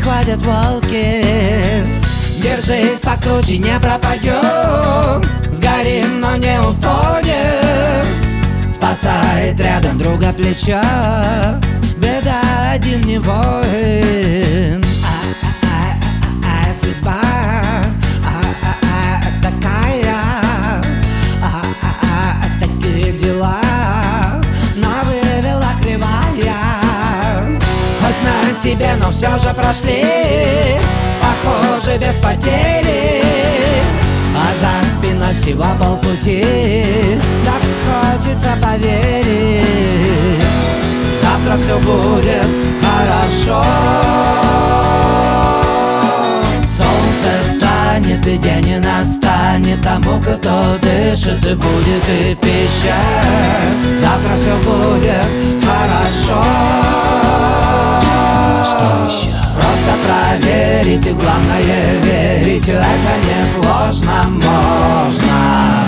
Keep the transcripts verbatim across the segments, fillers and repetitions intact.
ходят волки. Держись покруче, не пропадем. Сгорим, но не утонем. Спасает рядом друга плечо. Беда один не воин. А-а-а-а-а, судьба а-а-а, такая. А-а-а, такие дела. Но вывела кривая. Хоть на себе, но все же прошли. Похоже, без потери. А за спиной всего полпути. Так хочется поверить. Завтра все будет хорошо. Солнце встанет и день не настанет. Тому, кто дышит, и будет и пища. Завтра все будет хорошо. Что еще? Просто проверить, и главное верить. Это несложно, можно.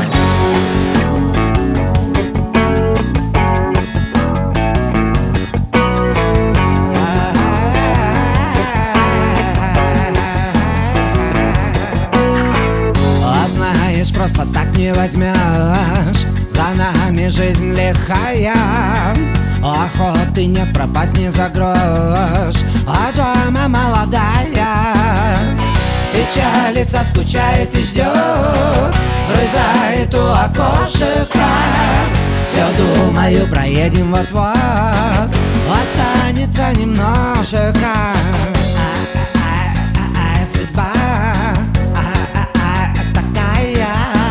А знаешь, просто так не возьмешь. За нами жизнь лихая. Охоты нет, пропасть не за грош. А дома молодая. Печалится, скучает и ждет. Рыдает у окошека. Все думаю, проедем вот-вот. Останется немножко. А-а-а-а, судьба а-а-а, такая.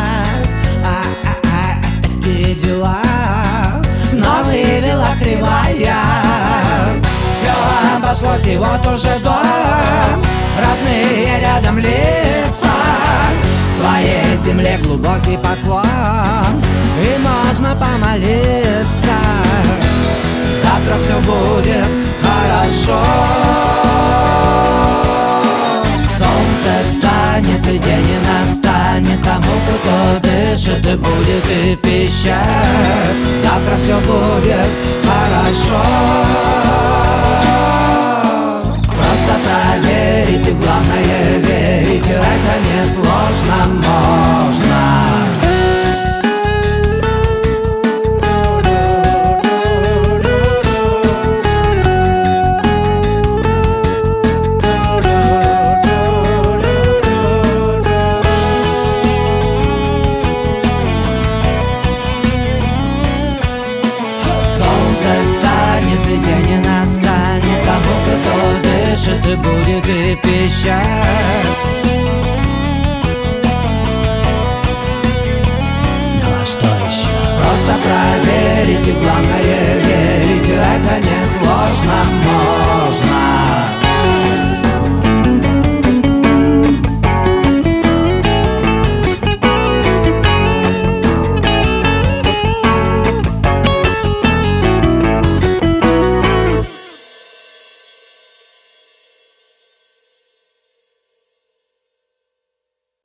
А-а-а, такие дела. Но вывела кривая. Все обошлось, и вот уже дом. Родные рядом лица. Своей земле глубокий поклон. И можно помолиться. Завтра все будет хорошо. Солнце встанет и день не настанет. Тому, кто дышит, и будет и пища. Завтра все будет хорошо. Просто проверить, и главное верить. Это несложно, можно. И будет и пища. Ну а что еще? Просто проверить, и главное верить. Это несложно.